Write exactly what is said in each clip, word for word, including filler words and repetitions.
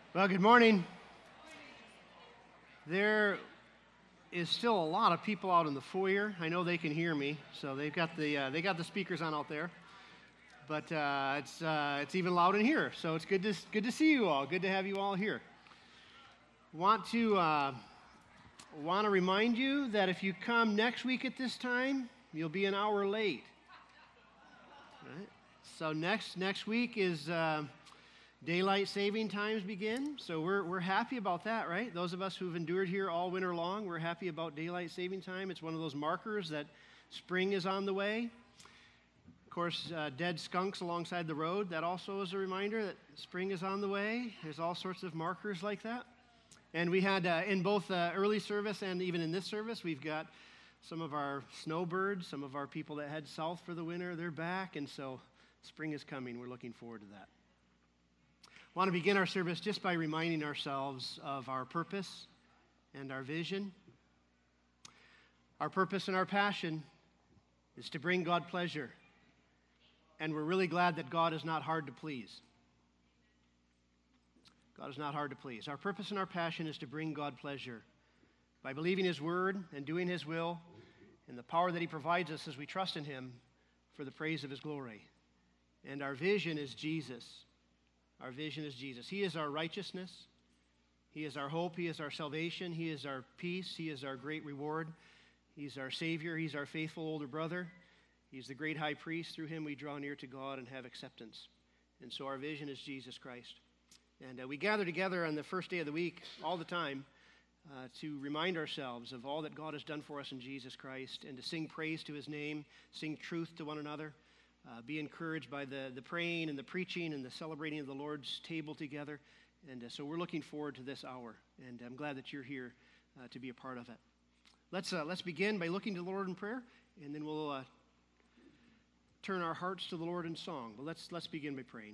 Well, good morning. There is still a lot of people out in the foyer. I know they can hear me, so they've got the uh, they got the speakers on out there. But uh, it's uh, it's even loud in here, so it's good to good to see you all. Good to have you all here. Want to uh, want to remind you that if you come next week at this time, you'll be an hour late. All right? So next next week is. Uh, Daylight saving times begin, so we're we're happy about that, right? Those of us who've endured here all winter long, we're happy about daylight saving time. It's one of those markers that spring is on the way. Of course, uh, dead skunks alongside the road, that also is a reminder that spring is on the way. There's all sorts of markers like that. And we had, uh, in both uh, early service and even in this service, we've got some of our snowbirds, some of our people that head south for the winter, they're back, and so spring is coming. We're looking forward to that. I want to begin our service just by reminding ourselves of our purpose and our vision. Our purpose and our passion is to bring God pleasure, and we're really glad that God is not hard to please. God is not hard to please. Our purpose and our passion is to bring God pleasure by believing His Word and doing His will and the power that He provides us as we trust in Him for the praise of His glory. And our vision is Jesus. Our vision is Jesus. He is our righteousness. He is our hope. He is our salvation. He is our peace. He is our great reward. He's our Savior. He's our faithful older brother. He's the great high priest. Through Him we draw near to God and have acceptance. And so our vision is Jesus Christ. And uh, we gather together on the first day of the week all the time uh, to remind ourselves of all that God has done for us in Jesus Christ and to sing praise to His name, sing truth to one another. Uh, be encouraged by the, the praying and the preaching and the celebrating of the Lord's table together. And uh, so we're looking forward to this hour, and I'm glad that you're here uh, to be a part of it. Let's, uh, let's begin by looking to the Lord in prayer, and then we'll uh, turn our hearts to the Lord in song. But let's, let's begin by praying.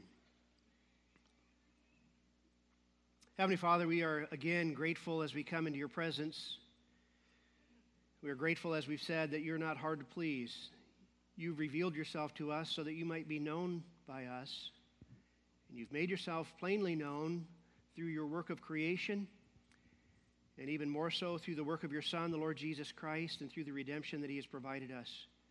Heavenly Father, we are again grateful as we come into your presence. We are grateful, as we've said, that you're not hard to please. You've revealed yourself to us so that you might be known by us. And you've made yourself plainly known through your work of creation, and even more so through the work of your Son, the Lord Jesus Christ, and through the redemption that He has provided us.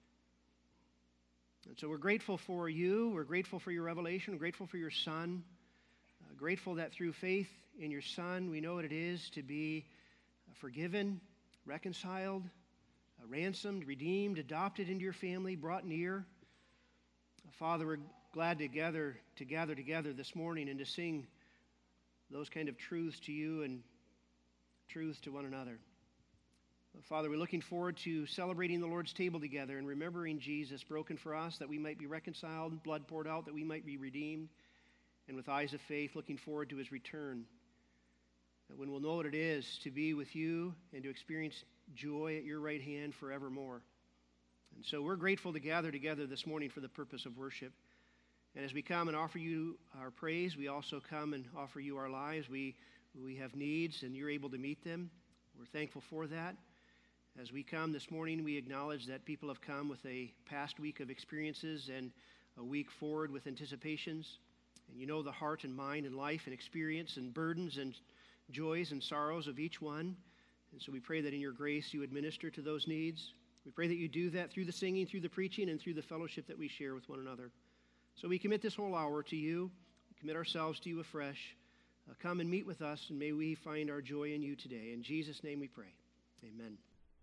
And so we're grateful for you. We're grateful for your revelation. We're grateful for your Son. Uh, grateful that through faith in your Son, we know what it is to be forgiven, reconciled, Uh, ransomed, redeemed, adopted into your family, brought near. Uh, Father, we're glad to gather, to gather together this morning and to sing those kind of truths to you and truths to one another. Uh, Father, we're looking forward to celebrating the Lord's table together and remembering Jesus broken for us that we might be reconciled, blood poured out that we might be redeemed, and with eyes of faith looking forward to His return, uh, when we'll know what it is to be with you and to experience joy at your right hand forevermore. And so we're grateful to gather together this morning for the purpose of worship. And as we come and offer you our praise, we also come and offer you our lives. We, we have needs, and you're able to meet them. We're thankful for that. As we come this morning, we acknowledge that people have come with a past week of experiences and a week forward with anticipations. And you know the heart and mind and life and experience and burdens and joys and sorrows of each one. And so we pray that in your grace you would minister to those needs. We pray that you do that through the singing, through the preaching, and through the fellowship that we share with one another. So we commit this whole hour to you. We commit ourselves to you afresh. Uh, come and meet with us, and may we find our joy in you today. In Jesus' name we pray. Amen.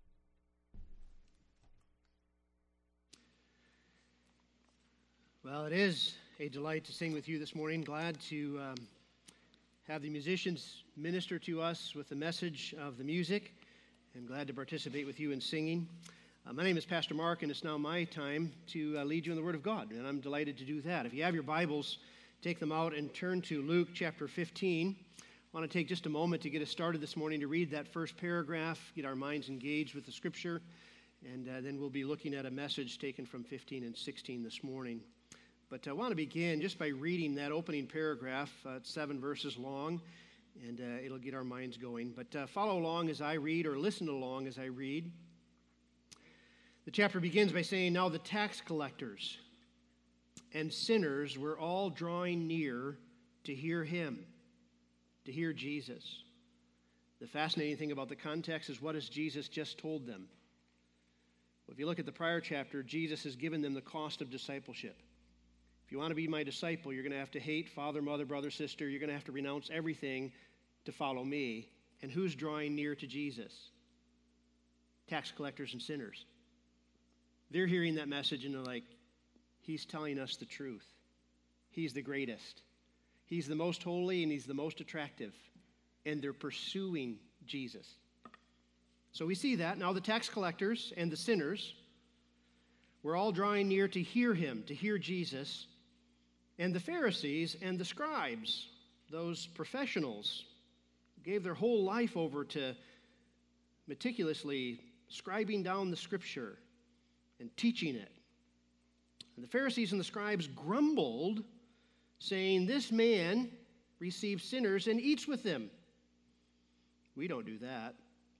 Well, it is a delight to sing with you this morning. Glad to um, have the musicians minister to us with the message of the music, and glad to participate with you in singing. Uh, my name is Pastor Mark, and it's now my time to uh, lead you in the Word of God, and I'm delighted to do that. If you have your Bibles, take them out and turn to Luke chapter fifteen. I want to take just a moment to get us started this morning to read that first paragraph, get our minds engaged with the Scripture, and uh, then we'll be looking at a message taken from fifteen and sixteen this morning. But I want to begin just by reading that opening paragraph. Uh, it's seven verses long, and uh, it'll get our minds going. But uh, follow along as I read, or listen along as I read. The chapter begins by saying, "Now the tax collectors and sinners were all drawing near to hear him. to hear Jesus. The fascinating thing about the context is, what has Jesus just told them? Well, if you look at the prior chapter, Jesus has given them the cost of discipleship. If you want to be my disciple, you're going to have to hate father, mother, brother, sister. You're going to have to renounce everything to follow me. And who's drawing near to Jesus? Tax collectors and sinners. They're hearing that message and they're like, he's telling us the truth. He's the greatest. He's the most holy and he's the most attractive. And they're pursuing Jesus. So we see that. Now the tax collectors and the sinners were all drawing near to hear him, to hear Jesus. And the Pharisees and the scribes, those professionals, gave their whole life over to meticulously scribing down the scripture and teaching it. And the Pharisees and the scribes grumbled, saying, "This man receives sinners and eats with them." We don't do that.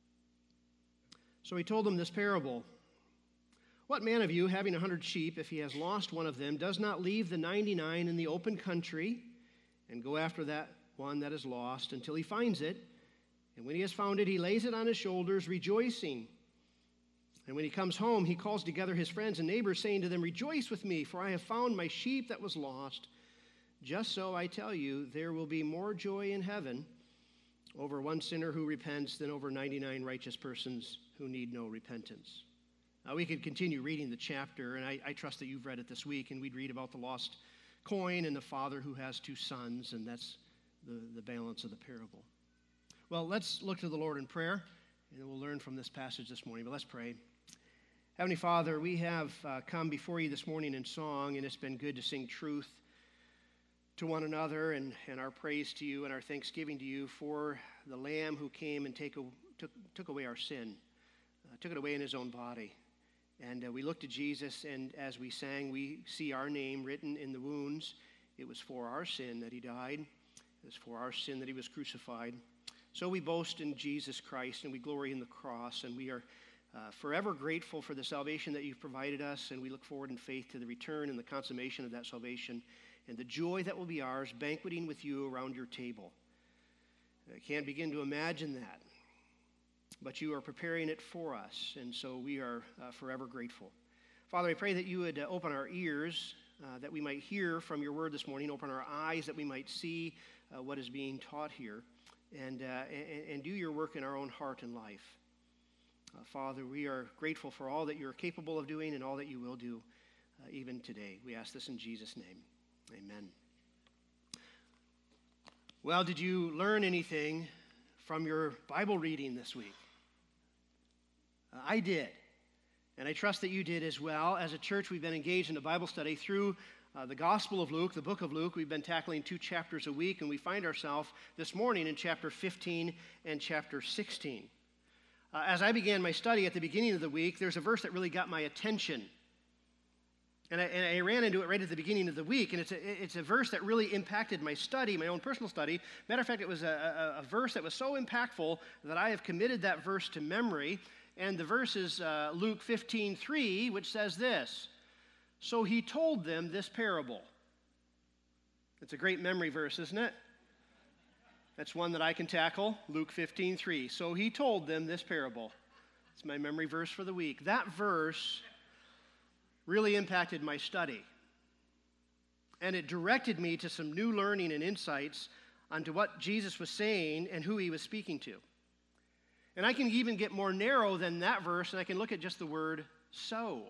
So he told them this parable. "What man of you, having a hundred sheep, if he has lost one of them, does not leave the ninety-nine in the open country and go after that one that is lost until he finds it? And when he has found it, he lays it on his shoulders, rejoicing. And when he comes home, he calls together his friends and neighbors, saying to them, 'Rejoice with me, for I have found my sheep that was lost.' Just so, I tell you, there will be more joy in heaven over one sinner who repents than over ninety-nine righteous persons who need no repentance." Now, we could continue reading the chapter, and I, I trust that you've read it this week, and we'd read about the lost coin and the father who has two sons, and that's the, the balance of the parable. Well, let's look to the Lord in prayer, and we'll learn from this passage this morning. But let's pray. Heavenly Father, we have uh, come before you this morning in song, and it's been good to sing truth to one another, and, and our praise to you and our thanksgiving to you for the Lamb who came and take a, took, took away our sin, uh, took it away in his own body. And uh, we look to Jesus, and as we sang, we see our name written in the wounds. It was for our sin that he died. It was for our sin that he was crucified. So we boast in Jesus Christ, and we glory in the cross, and we are uh, forever grateful for the salvation that you've provided us, and we look forward in faith to the return and the consummation of that salvation and the joy that will be ours, banqueting with you around your table. I can't begin to imagine that, but you are preparing it for us, and so we are uh, forever grateful. Father, I pray that you would uh, open our ears, uh, that we might hear from your word this morning, open our eyes that we might see uh, what is being taught here, and, uh, and, and do your work in our own heart and life. Uh, Father, we are grateful for all that you're capable of doing and all that you will do uh, even today. We ask this in Jesus' name. Amen. Well, did you learn anything from your Bible reading this week? Uh, I did, and I trust that you did as well. As a church, we've been engaged in a Bible study through uh, the Gospel of Luke, the book of Luke. We've been tackling two chapters a week, and we find ourselves this morning in chapter fifteen and chapter sixteen. Uh, as I began my study at the beginning of the week, there's a verse that really got my attention. And I, and I ran into it right at the beginning of the week, and it's a, it's a verse that really impacted my study, my own personal study. Matter of fact, it was a, a, a verse that was so impactful that I have committed that verse to memory. And the verse is uh, Luke fifteen three, which says this: "So he told them this parable." It's a great memory verse, isn't it? That's one that I can tackle, Luke fifteen three. "So he told them this parable." It's my memory verse for the week. That verse really impacted my study. And it directed me to some new learning and insights onto what Jesus was saying and who he was speaking to. And I can even get more narrow than that verse, and I can look at just the word so.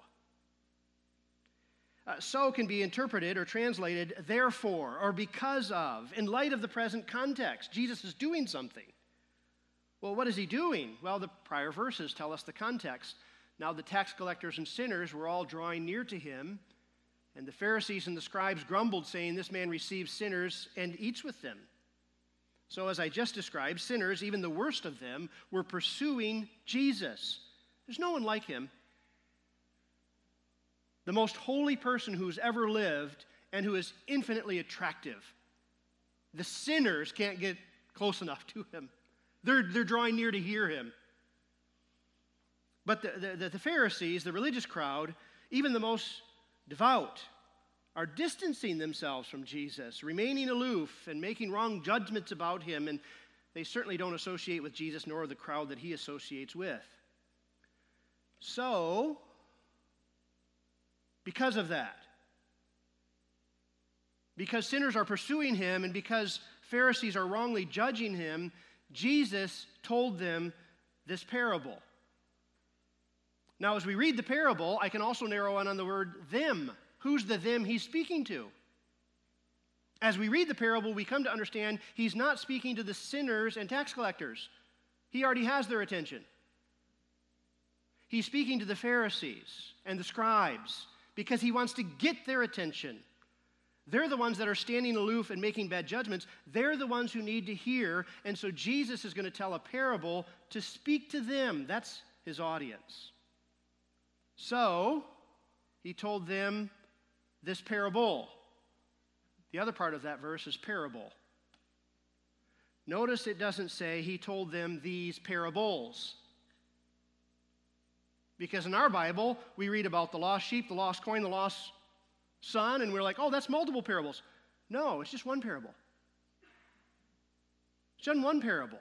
Uh, so can be interpreted or translated therefore or because of, in light of the present context. Jesus is doing something. Well, what is he doing? Well, the prior verses tell us the context. Now the tax collectors and sinners were all drawing near to him, and the Pharisees and the scribes grumbled, saying, "This man receives sinners and eats with them." So as I just described, sinners, even the worst of them, were pursuing Jesus. There's no one like him. The most holy person who's ever lived and who is infinitely attractive. The sinners can't get close enough to him. They're, they're drawing near to hear him. But the, the, the Pharisees, the religious crowd, even the most devout, are distancing themselves from Jesus, remaining aloof and making wrong judgments about him, and they certainly don't associate with Jesus nor the crowd that he associates with. So, because of that, because sinners are pursuing him and because Pharisees are wrongly judging him, Jesus told them this parable. Now, as we read the parable, I can also narrow in on the word them. Who's the them he's speaking to? As we read the parable, we come to understand he's not speaking to the sinners and tax collectors. He already has their attention. He's speaking to the Pharisees and the scribes because he wants to get their attention. They're the ones that are standing aloof and making bad judgments. They're the ones who need to hear, and so Jesus is going to tell a parable to speak to them. That's his audience. So, he told them this parable. The other part of that verse is parable. Notice it doesn't say he told them these parables. Because in our Bible, we read about the lost sheep, the lost coin, the lost son, and we're like, oh, that's multiple parables. No, it's just one parable. It's just one parable.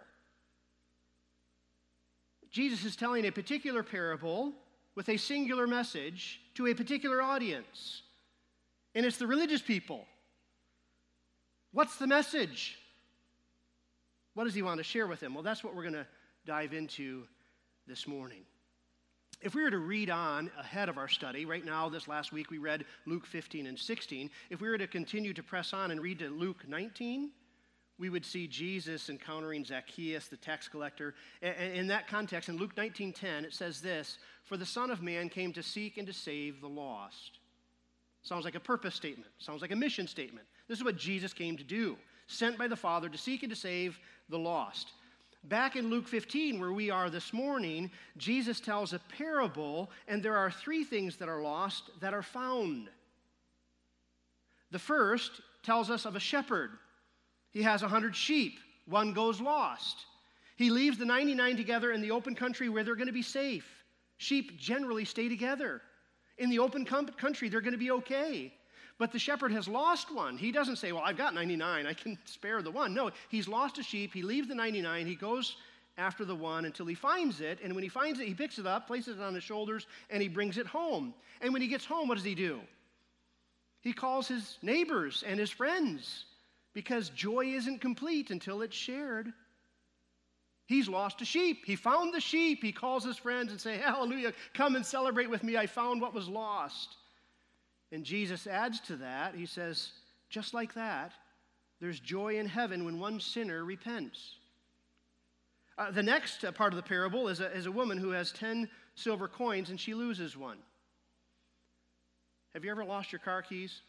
Jesus is telling a particular parable with a singular message to a particular audience. And it's the religious people. What's the message? What does he want to share with them? Well, that's what we're going to dive into this morning. If we were to read on ahead of our study, right now, this last week, we read Luke fifteen and sixteen. If we were to continue to press on and read to Luke nineteen, we would see Jesus encountering Zacchaeus, the tax collector. In that context, in Luke nineteen ten, it says this, "For the Son of Man came to seek and to save the lost." Sounds like a purpose statement. Sounds like a mission statement. This is what Jesus came to do, sent by the Father to seek and to save the lost. Back in Luke fifteen, where we are this morning, Jesus tells a parable, and there are three things that are lost that are found. The first tells us of a shepherd. He has a hundred sheep. One goes lost. He leaves the ninety-nine together in the open country where they're going to be safe. Sheep generally stay together. In the open country, they're going to be okay. But the shepherd has lost one. He doesn't say, well, I've got ninety-nine. I can spare the one. No, he's lost a sheep. He leaves the ninety-nine. He goes after the one until he finds it. And when he finds it, he picks it up, places it on his shoulders, and he brings it home. And when he gets home, what does he do? He calls his neighbors and his friends because joy isn't complete until it's shared. He's lost a sheep. He found the sheep. He calls his friends and says, hallelujah, come and celebrate with me. I found what was lost. And Jesus adds to that. He says, just like that, there's joy in heaven when one sinner repents. Uh, the next uh, part of the parable is a, is a woman who has ten silver coins and she loses one. Have you ever lost your car keys?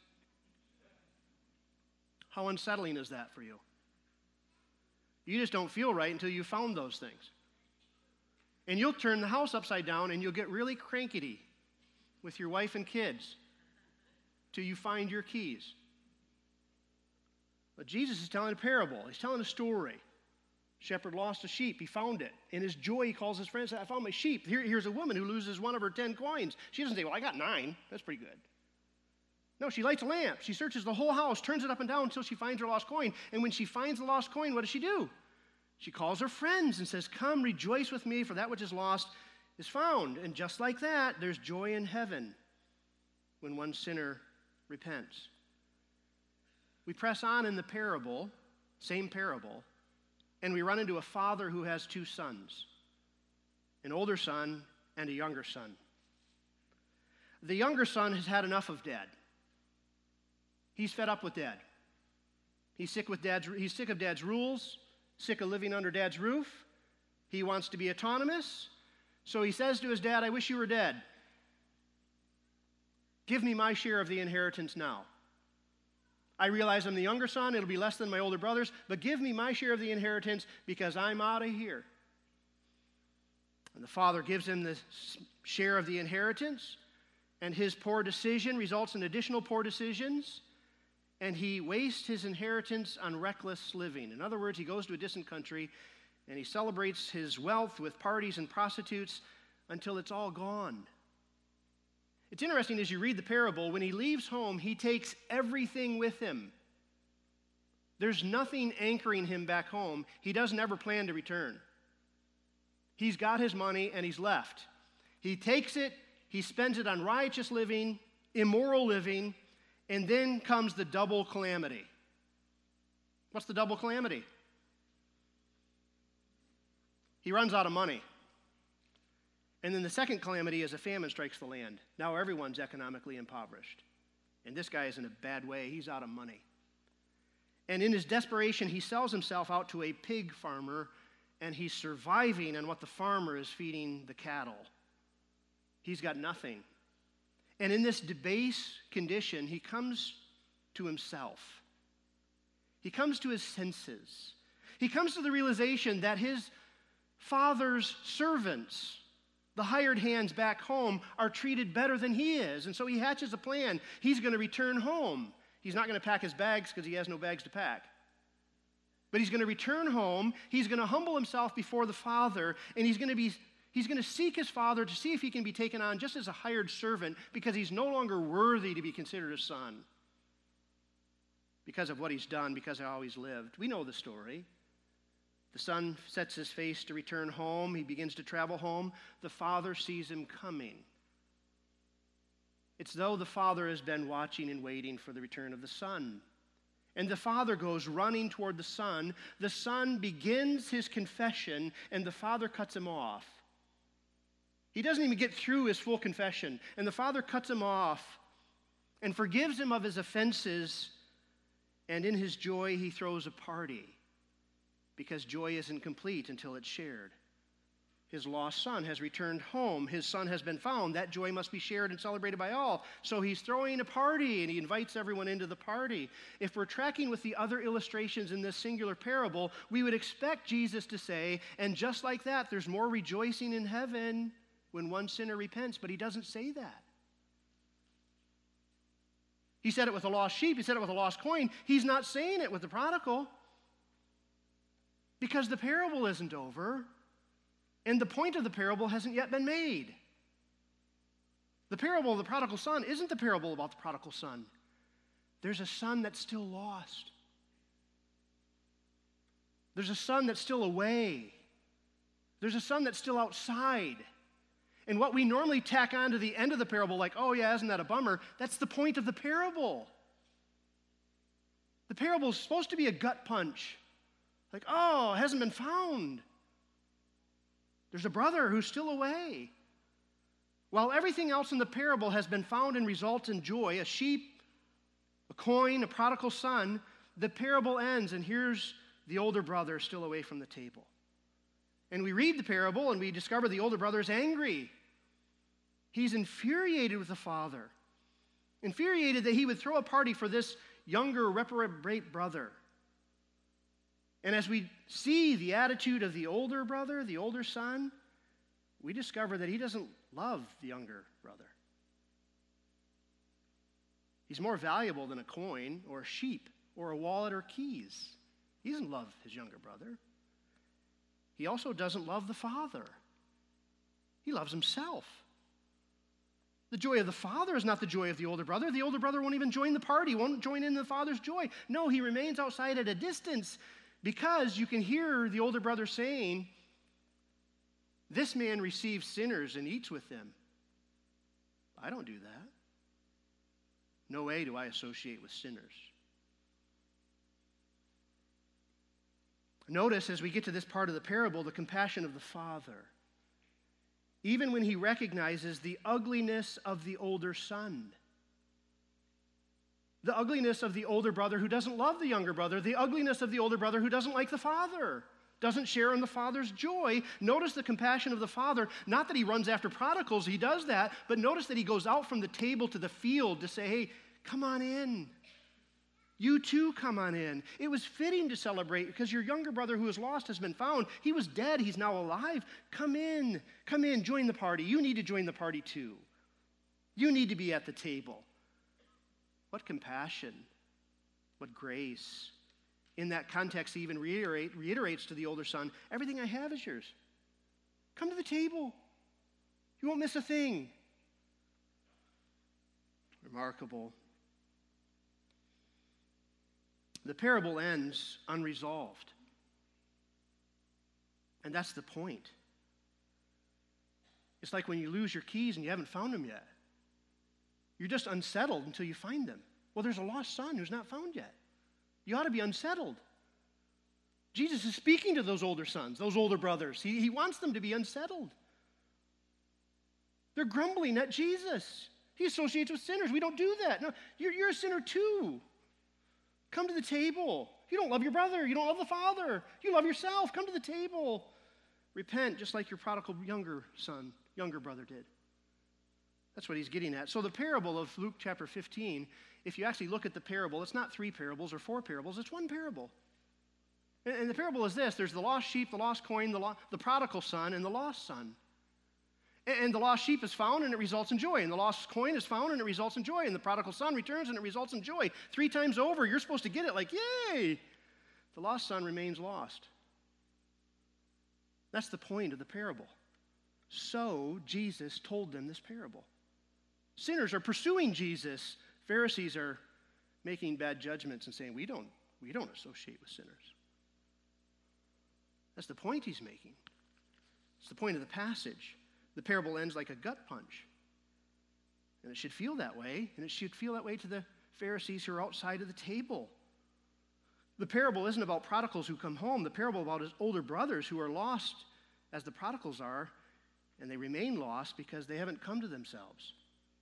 How unsettling is that for you? You just don't feel right until you found those things. And you'll turn the house upside down and you'll get really crankety with your wife and kids till you find your keys. But Jesus is telling a parable. He's telling a story. Shepherd lost a sheep. He found it. In his joy, he calls his friends, I found my sheep. Here, here's a woman who loses one of her ten coins. She doesn't say, well, I got nine. That's pretty good. No, she lights a lamp. She searches the whole house, turns it up and down until she finds her lost coin. And when she finds the lost coin, what does she do? She calls her friends and says, come, rejoice with me, for that which is lost is found. And just like that, there's joy in heaven when one sinner repents. We press on in the parable, same parable, and we run into a father who has two sons, an older son and a younger son. The younger son has had enough of dad. He's fed up with dad. He's sick with dad's, he's sick of dad's rules, sick of living under dad's roof. He wants to be autonomous. So he says to his dad, I wish you were dead. Give me my share of the inheritance now. I realize I'm the younger son. It'll be less than my older brothers, but give me my share of the inheritance because I'm out of here. And the father gives him the share of the inheritance, and his poor decision results in additional poor decisions, and he wastes his inheritance on reckless living. In other words, he goes to a distant country, and he celebrates his wealth with parties and prostitutes until it's all gone. It's interesting as you read the parable, when he leaves home, he takes everything with him. There's nothing anchoring him back home. He doesn't ever plan to return. He's got his money and he's left. He takes it, he spends it on riotous living, immoral living, and then comes the double calamity. What's the double calamity? He runs out of money. And then the second calamity is a famine strikes the land. Now everyone's economically impoverished. And this guy is in a bad way. He's out of money. And in his desperation, he sells himself out to a pig farmer, and he's surviving on what the farmer is feeding the cattle. He's got nothing. And in this debased condition, he comes to himself. He comes to his senses. He comes to the realization that his father's servants, the hired hands back home, are treated better than he is. And so he hatches a plan. He's going to return home. He's not going to pack his bags because he has no bags to pack. But he's going to return home. He's going to humble himself before the father, and he's going to be he's going to seek his father to see if he can be taken on just as a hired servant because he's no longer worthy to be considered a son because of what he's done, because of how he's lived. We know the story. The son sets his face to return home. He begins to travel home. The father sees him coming. It's though the father has been watching and waiting for the return of the son. And the father goes running toward the son. The son begins his confession, and the father cuts him off. He doesn't even get through his full confession. And the father cuts him off and forgives him of his offenses. And in his joy, he throws a party, because joy isn't complete until it's shared. His lost son has returned home. His son has been found. That joy must be shared and celebrated by all. So he's throwing a party, and he invites everyone into the party. If we're tracking with the other illustrations in this singular parable, we would expect Jesus to say, and just like that, there's more rejoicing in heaven when one sinner repents, but he doesn't say that. He said it with a lost sheep. He said it with a lost coin. He's not saying it with the prodigal, because the parable isn't over. And the point of the parable hasn't yet been made. The parable of the prodigal son isn't the parable about the prodigal son. There's a son that's still lost. There's a son that's still away. There's a son that's still outside. And what we normally tack on to the end of the parable, like, oh yeah, isn't that a bummer? That's the point of the parable. The parable is supposed to be a gut punch. Like, oh, it hasn't been found. There's a brother who's still away. While everything else in the parable has been found and results in joy, a sheep, a coin, a prodigal son, the parable ends, and here's the older brother still away from the table. And we read the parable, and we discover the older brother is angry. He's infuriated with the father. Infuriated that he would throw a party for this younger, reprobate brother. And as we see the attitude of the older brother, the older son, we discover that he doesn't love the younger brother. He's more valuable than a coin or a sheep or a wallet or keys. He doesn't love his younger brother. He also doesn't love the father. He loves himself. The joy of the father is not the joy of the older brother. The older brother won't even join the party, won't join in the father's joy. No, he remains outside at a distance, because you can hear the older brother saying, this man receives sinners and eats with them. I don't do that. No way do I associate with sinners. Notice as we get to this part of the parable, the compassion of the father. Even when he recognizes the ugliness of the older son. The ugliness of the older brother who doesn't love the younger brother. The ugliness of the older brother who doesn't like the father. Doesn't share in the father's joy. Notice the compassion of the father. Not that he runs after prodigals, he does that. But notice that he goes out from the table to the field to say, hey, come on in. You too come on in. It was fitting to celebrate because your younger brother who was lost has been found. He was dead. He's now alive. Come in. Come in. Join the party. You need to join the party too. You need to be at the table. What compassion, what grace. In that context, he even reiterate, reiterates to the older son, everything I have is yours. Come to the table. You won't miss a thing. Remarkable. The parable ends unresolved. And that's the point. It's like when you lose your keys and you haven't found them yet. You're just unsettled until you find them. Well, there's a lost son who's not found yet. You ought to be unsettled. Jesus is speaking to those older sons, those older brothers. He, he wants them to be unsettled. They're grumbling at Jesus. He associates with sinners. We don't do that. No, you're, you're a sinner too. Come to the table. You don't love your brother. You don't love the Father. You love yourself. Come to the table. Repent just like your prodigal younger son, younger brother did. That's what he's getting at. So the parable of Luke chapter fifteen, if you actually look at the parable, it's not three parables or four parables. It's one parable. And, and the parable is this. There's the lost sheep, the lost coin, the, lo- the prodigal son, and the lost son. And, and the lost sheep is found, and it results in joy. And the lost coin is found, and it results in joy. And the prodigal son returns, and it results in joy. Three times over, you're supposed to get it like, yay! The lost son remains lost. That's the point of the parable. So Jesus told them this parable. Sinners are pursuing Jesus. Pharisees are making bad judgments and saying, we don't, we don't associate with sinners. That's the point he's making. It's the point of the passage. The parable ends like a gut punch. And it should feel that way, and it should feel that way to the Pharisees who are outside of the table. The parable isn't about prodigals who come home. The parable about his older brothers who are lost as the prodigals are, and they remain lost because they haven't come to themselves.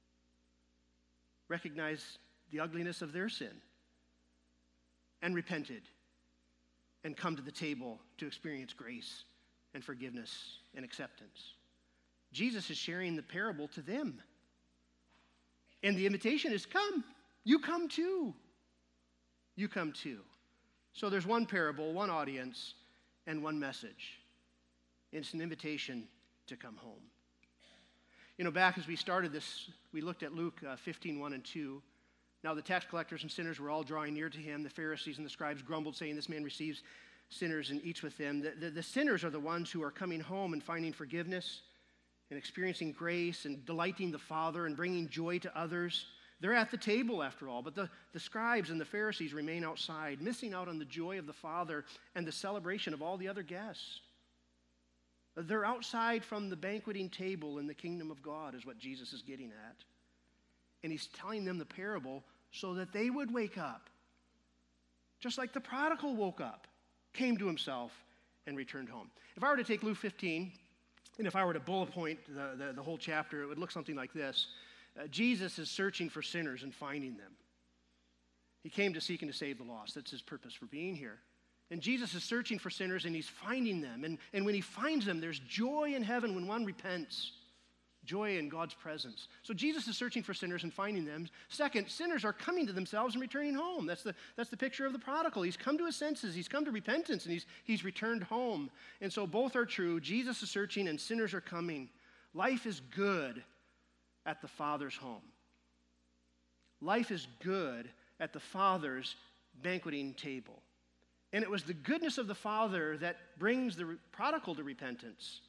Recognize the ugliness of their sin and repented and come to the table to experience grace and forgiveness and acceptance. Jesus is sharing the parable to them. And the invitation is, come. You come too. You come too. So there's one parable, one audience, and one message. It's an invitation to come home. You know, back as we started this, we looked at Luke uh, fifteen, one and two. Now the tax collectors and sinners were all drawing near to him. The Pharisees and the scribes grumbled, saying, this man receives sinners and eats with them. The, the, the sinners are the ones who are coming home and finding forgiveness and experiencing grace and delighting the Father and bringing joy to others. They're at the table, after all, but the, the scribes and the Pharisees remain outside, missing out on the joy of the Father and the celebration of all the other guests. They're outside from the banqueting table in the kingdom of God, is what Jesus is getting at. And he's telling them the parable so that they would wake up, just like the prodigal woke up, came to himself, and returned home. If I were to take Luke fifteen, and if I were to bullet point the, the, the whole chapter, it would look something like this. Uh, Jesus is searching for sinners and finding them. He came to seek and to save the lost. That's his purpose for being here. And Jesus is searching for sinners, and he's finding them. And, and when he finds them, there's joy in heaven when one repents. Joy in God's presence. So Jesus is searching for sinners and finding them. Second, sinners are coming to themselves and returning home. That's the, that's the picture of the prodigal. He's come to his senses. He's come to repentance, and he's, he's returned home. And so both are true. Jesus is searching, and sinners are coming. Life is good at the Father's home. Life is good at the Father's banqueting table. And it was the goodness of the Father that brings the prodigal to repentance.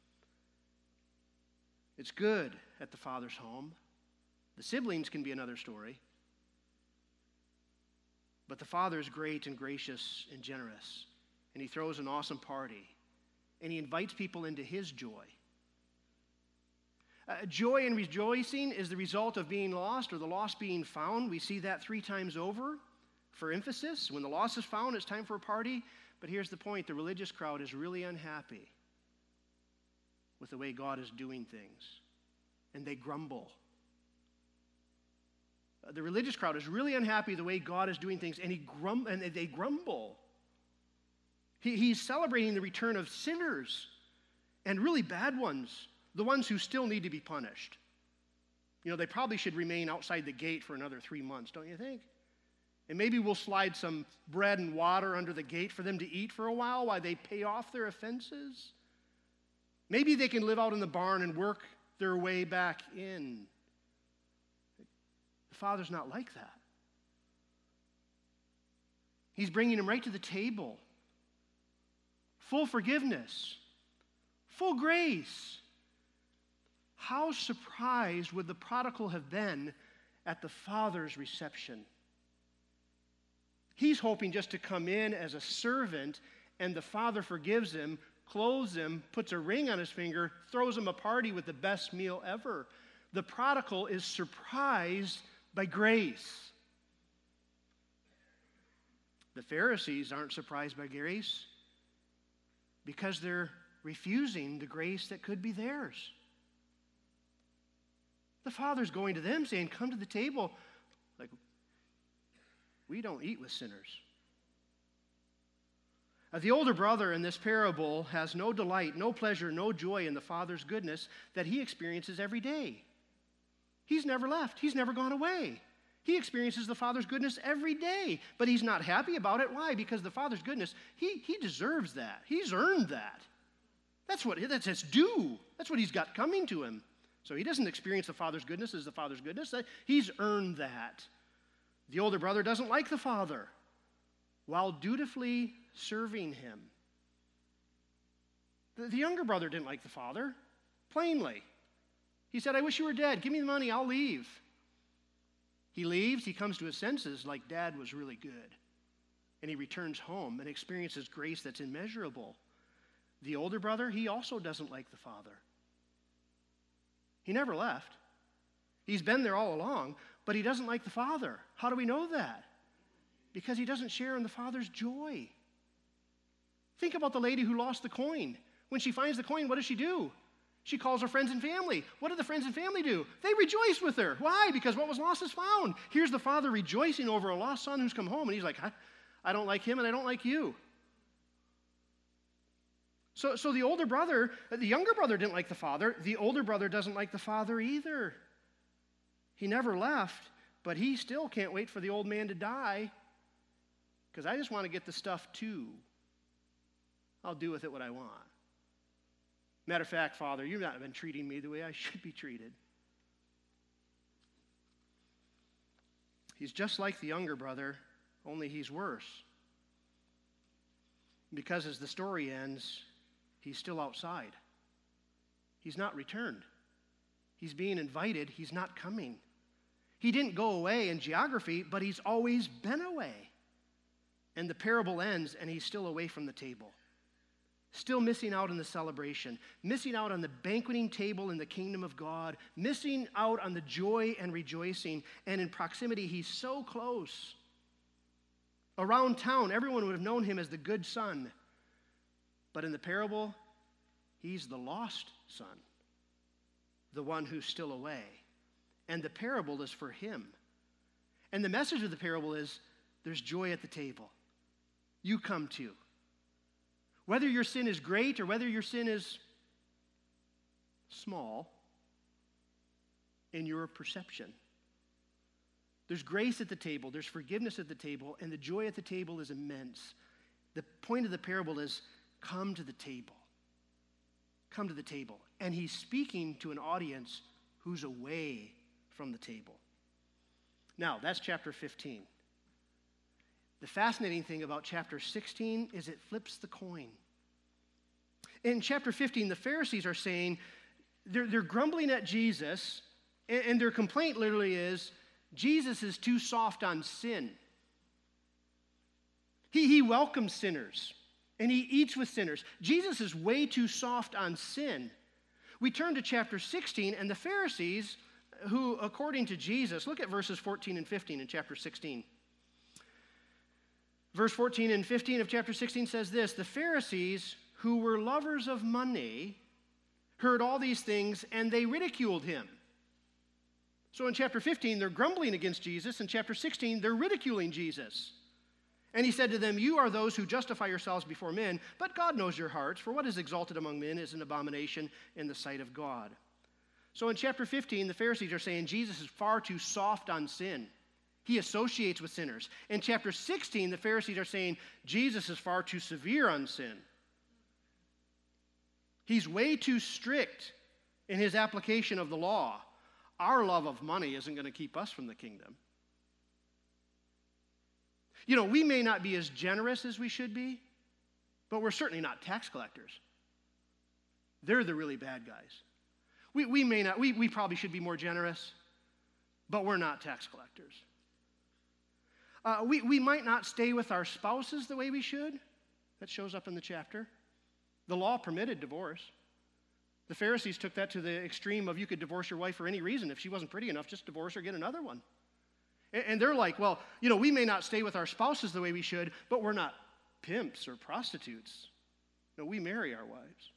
It's good at the Father's home. The siblings can be another story. But the Father is great and gracious and generous. And he throws an awesome party. And he invites people into his joy. Uh, joy and rejoicing is the result of being lost or the lost being found. We see that three times over. For emphasis, when the lost is found, it's time for a party. But here's the point. The religious crowd is really unhappy with the way God is doing things. And they grumble. Uh, the religious crowd is really unhappy the way God is doing things, and, he grum- and they grumble. He, he's celebrating the return of sinners, and really bad ones, the ones who still need to be punished. You know, they probably should remain outside the gate for another three months, don't you think? And maybe we'll slide some bread and water under the gate for them to eat for a while while they pay off their offenses. Maybe they can live out in the barn and work their way back in. The Father's not like that. He's bringing them right to the table. Full forgiveness. Full grace. How surprised would the prodigal have been at the Father's reception. He's hoping just to come in as a servant, and the Father forgives him, clothes him, puts a ring on his finger, throws him a party with the best meal ever. The prodigal is surprised by grace. The Pharisees aren't surprised by grace because they're refusing the grace that could be theirs. The Father's going to them saying, come to the table. Like, we don't eat with sinners. Uh, the older brother in this parable has no delight, no pleasure, no joy in the Father's goodness that he experiences every day. He's never left. He's never gone away. He experiences the Father's goodness every day, but he's not happy about it. Why? Because the Father's goodness, he, he deserves that. He's earned that. That's what that's his due. That's what he's got coming to him. So he doesn't experience the Father's goodness as the Father's goodness. He's earned that. The older brother doesn't like the Father while dutifully serving him. The, the younger brother didn't like the Father, plainly. He said, I wish you were dead. Give me the money. I'll leave. He leaves. He comes to his senses like Dad was really good. And he returns home and experiences grace that's immeasurable. The older brother, he also doesn't like the Father. He never left. He's been there all along, but he doesn't like the Father. How do we know that? Because he doesn't share in the Father's joy. Think about the lady who lost the coin. When she finds the coin, what does she do? She calls her friends and family. What do the friends and family do? They rejoice with her. Why? Because what was lost is found. Here's the father rejoicing over a lost son who's come home, and he's like, I, I don't like him and I don't like you. So, so the older brother, the younger brother didn't like the father. The older brother doesn't like the father either. He never left, but he still can't wait for the old man to die because I just want to get the stuff too. I'll do with it what I want. Matter of fact, Father, you've not been treating me the way I should be treated. He's just like the younger brother, only he's worse. Because as the story ends, he's still outside. He's not returned. He's being invited. He's not coming. He didn't go away in geography, but he's always been away. And the parable ends, and he's still away from the table. Still missing out on the celebration, missing out on the banqueting table in the kingdom of God, missing out on the joy and rejoicing. And in proximity, he's so close. Around town, everyone would have known him as the good son. But in the parable, he's the lost son, the one who's still away. And the parable is for him. And the message of the parable is, there's joy at the table. You come too. Whether your sin is great or whether your sin is small in your perception, there's grace at the table, there's forgiveness at the table, and the joy at the table is immense. The point of the parable is, come to the table. Come to the table. And he's speaking to an audience who's away from the table. Now, that's chapter fifteen. The fascinating thing about chapter sixteen is it flips the coin. In chapter fifteen, the Pharisees are saying, they're, they're grumbling at Jesus, and, and their complaint literally is, Jesus is too soft on sin. He, he welcomes sinners, and he eats with sinners. Jesus is way too soft on sin. We turn to chapter sixteen, and the Pharisees, who, according to Jesus, look at verses fourteen and fifteen in chapter sixteen. Verse fourteen and fifteen of chapter sixteen says this, the Pharisees, who were lovers of money, heard all these things, and they ridiculed him. So in chapter fifteen, they're grumbling against Jesus. In chapter sixteen, they're ridiculing Jesus. And he said to them, you are those who justify yourselves before men, but God knows your hearts, for what is exalted among men is an abomination in the sight of God. So in chapter fifteen, the Pharisees are saying Jesus is far too soft on sin. He associates with sinners. In chapter sixteen, the Pharisees are saying Jesus is far too severe on sin. He's way too strict in his application of the law. Our love of money isn't going to keep us from the kingdom. You know, we may not be as generous as we should be, but we're certainly not tax collectors. They're the really bad guys. We, we may not, we, we probably should be more generous, but we're not tax collectors. Uh, we, we might not stay with our spouses the way we should. That shows up in the chapter. The law permitted divorce. The Pharisees took that to the extreme of you could divorce your wife for any reason. If she wasn't pretty enough, just divorce her, get another one. And, and they're like, well, you know, we may not stay with our spouses the way we should, but we're not pimps or prostitutes. No, we marry our wives.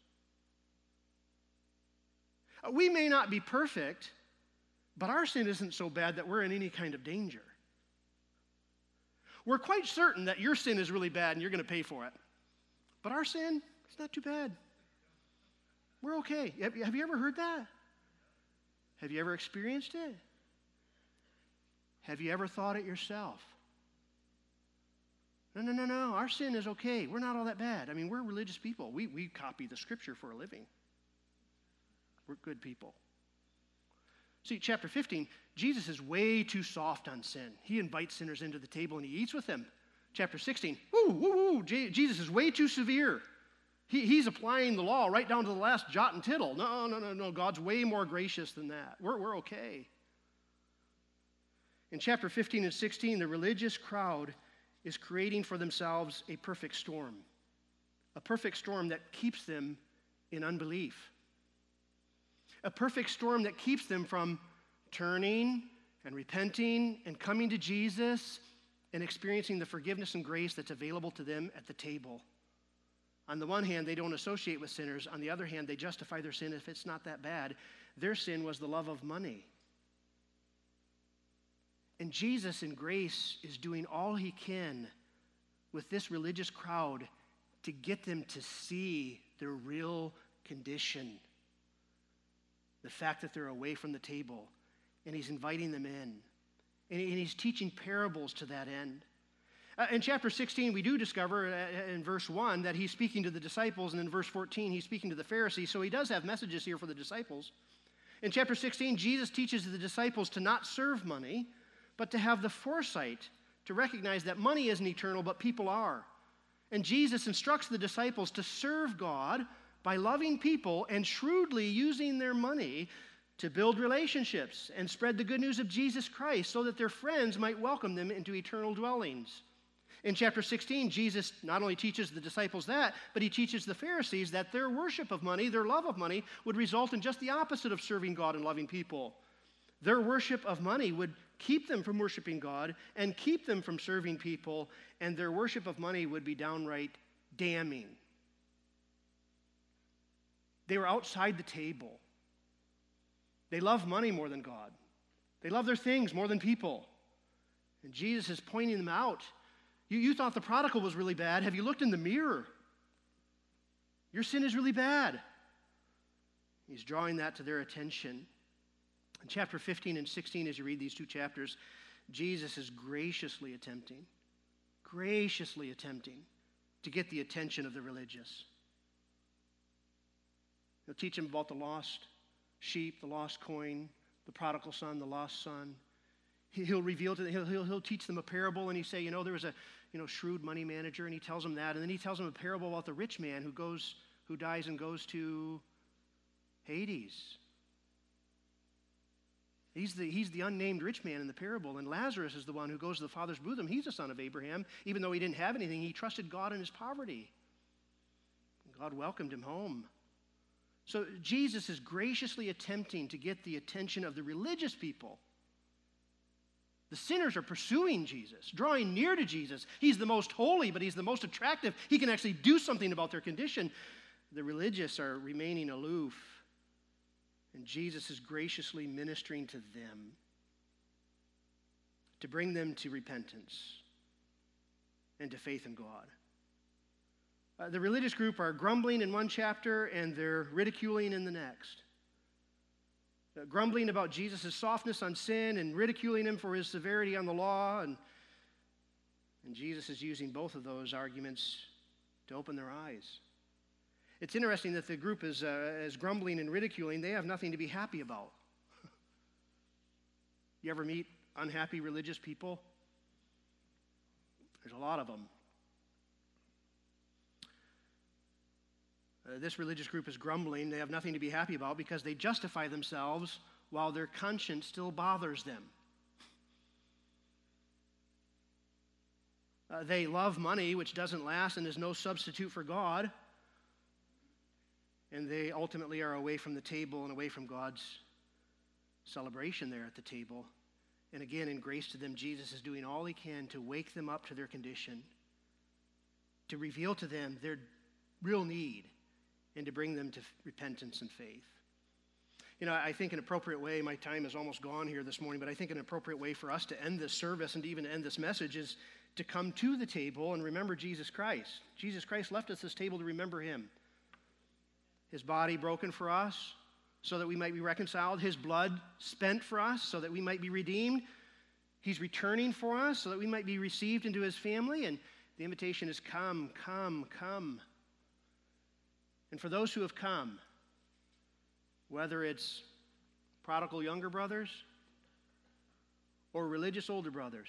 Uh, we may not be perfect, but our sin isn't so bad that we're in any kind of danger. We're quite certain that your sin is really bad and you're going to pay for it. But our sin, it's not too bad. We're okay. Have, have you ever heard that? Have you ever experienced it? Have you ever thought it yourself? No, no, no, no. Our sin is okay. We're not all that bad. I mean, we're religious people. We, we copy the scripture for a living. We're good people. See, chapter fifteen, Jesus is way too soft on sin. He invites sinners into the table and he eats with them. Chapter sixteen, woo, woo, woo, J- Jesus is way too severe. He, he's applying the law right down to the last jot and tittle. No, no, no, no. God's way more gracious than that. We're, we're okay. In chapter fifteen and sixteen, the religious crowd is creating for themselves a perfect storm. A perfect storm that keeps them in unbelief. A perfect storm that keeps them from turning and repenting and coming to Jesus and experiencing the forgiveness and grace that's available to them at the table. On the one hand, they don't associate with sinners. On the other hand, they justify their sin if it's not that bad. Their sin was the love of money. And Jesus in grace is doing all he can with this religious crowd to get them to see their real condition. The fact that they're away from the table. And he's inviting them in. And he's teaching parables to that end. Uh, in chapter sixteen, we do discover uh, in verse one that he's speaking to the disciples, and in verse fourteen, he's speaking to the Pharisees. So he does have messages here for the disciples. In chapter sixteen, Jesus teaches the disciples to not serve money, but to have the foresight to recognize that money isn't eternal, but people are. And Jesus instructs the disciples to serve God by loving people and shrewdly using their money to build relationships and spread the good news of Jesus Christ so that their friends might welcome them into eternal dwellings. In chapter sixteen, Jesus not only teaches the disciples that, but he teaches the Pharisees that their worship of money, their love of money, would result in just the opposite of serving God and loving people. Their worship of money would keep them from worshiping God and keep them from serving people, and their worship of money would be downright damning. They were outside the table. They love money more than God. They love their things more than people. And Jesus is pointing them out. You, you thought the prodigal was really bad. Have you looked in the mirror? Your sin is really bad. He's drawing that to their attention. In chapter fifteen and sixteen, as you read these two chapters, Jesus is graciously attempting, graciously attempting to get the attention of the religious. He'll teach them about the lost sheep, the lost coin, the prodigal son, the lost son. He'll reveal to them, he'll, he'll, he'll teach them a parable, and he say, you know, there was a you know shrewd money manager, and he tells them that, and then he tells them a parable about the rich man who goes, who dies and goes to Hades. He's the, he's the unnamed rich man in the parable, and Lazarus is the one who goes to the Father's bosom. He's the son of Abraham. Even though he didn't have anything, he trusted God in his poverty. God welcomed him home. So Jesus is graciously attempting to get the attention of the religious people. The sinners are pursuing Jesus, drawing near to Jesus. He's the most holy, but he's the most attractive. He can actually do something about their condition. The religious are remaining aloof, and Jesus is graciously ministering to them to bring them to repentance and to faith in God. Uh, the religious group are grumbling in one chapter, and they're ridiculing in the next. Uh, grumbling about Jesus' softness on sin and ridiculing him for his severity on the law. And, and Jesus is using both of those arguments to open their eyes. It's interesting that the group is, uh, is grumbling and ridiculing. They have nothing to be happy about. You ever meet unhappy religious people? There's a lot of them. Uh, this religious group is grumbling. They have nothing to be happy about because they justify themselves while their conscience still bothers them. Uh, they love money, which doesn't last and is no substitute for God. And they ultimately are away from the table and away from God's celebration there at the table. And again, in grace to them, Jesus is doing all he can to wake them up to their condition, to reveal to them their real need, and to bring them to repentance and faith. You know, I think an appropriate way, my time is almost gone here this morning, but I think an appropriate way for us to end this service and to even end this message is to come to the table and remember Jesus Christ. Jesus Christ left us this table to remember him. His body broken for us so that we might be reconciled. His blood spent for us so that we might be redeemed. He's returning for us so that we might be received into his family. And the invitation is come, come, come. And for those who have come, whether it's prodigal younger brothers or religious older brothers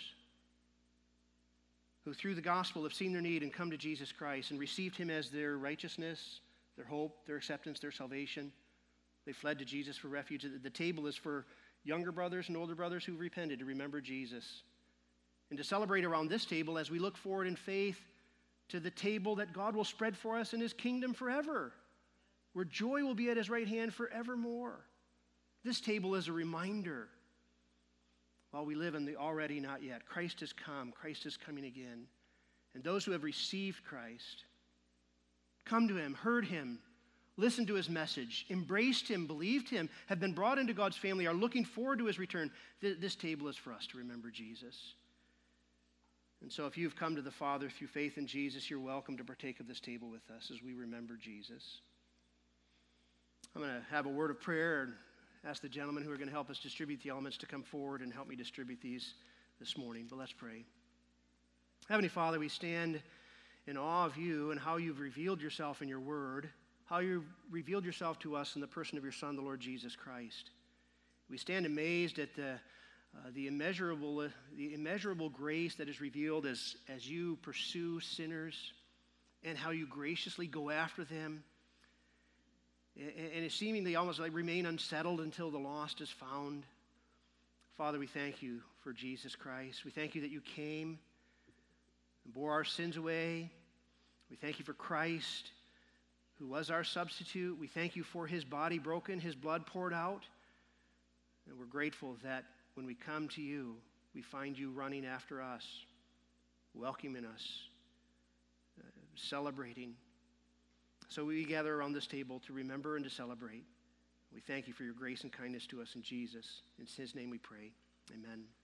who through the gospel have seen their need and come to Jesus Christ and received him as their righteousness, their hope, their acceptance, their salvation, they fled to Jesus for refuge. The table is for younger brothers and older brothers who've repented to remember Jesus and to celebrate around this table as we look forward in faith to the table that God will spread for us in his kingdom forever, where joy will be at his right hand forevermore. This table is a reminder while we live in the already not yet. Christ has come. Christ is coming again. And those who have received Christ, come to him, heard him, listened to his message, embraced him, believed him, have been brought into God's family, are looking forward to his return. Th- this table is for us to remember Jesus. And so if you've come to the Father through faith in Jesus, you're welcome to partake of this table with us as we remember Jesus. I'm going to have a word of prayer and ask the gentlemen who are going to help us distribute the elements to come forward and help me distribute these this morning. But let's pray. Heavenly Father, we stand in awe of you and how you've revealed yourself in your word, how you've revealed yourself to us in the person of your Son, the Lord Jesus Christ. We stand amazed at the, uh, the, immeasurable, uh, the immeasurable grace that is revealed as, as you pursue sinners and how you graciously go after them. And it seemingly almost like remain unsettled until the lost is found. Father, we thank you for Jesus Christ. We thank you that you came and bore our sins away. We thank you for Christ, who was our substitute. We thank you for his body broken, his blood poured out. And we're grateful that when we come to you, we find you running after us, welcoming us, uh, celebrating. So we gather around this table to remember and to celebrate. We thank you for your grace and kindness to us in Jesus. In his name we pray. Amen.